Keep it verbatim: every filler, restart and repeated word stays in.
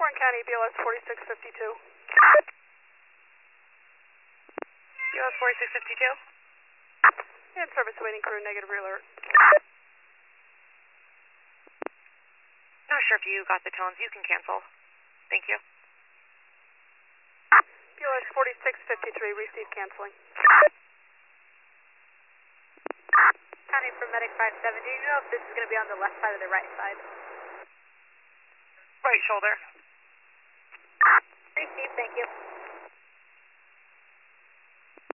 Warren County, B L S forty-six fifty-two. B L S forty-six fifty-two? And service waiting crew, negative alert. Not sure if you got the tones. You can cancel. Thank you. B L S forty-six fifty-three, receive canceling. County for Medic five seven, do you know if this is going to be on the left side or the right side? Right shoulder. Receive, thank you.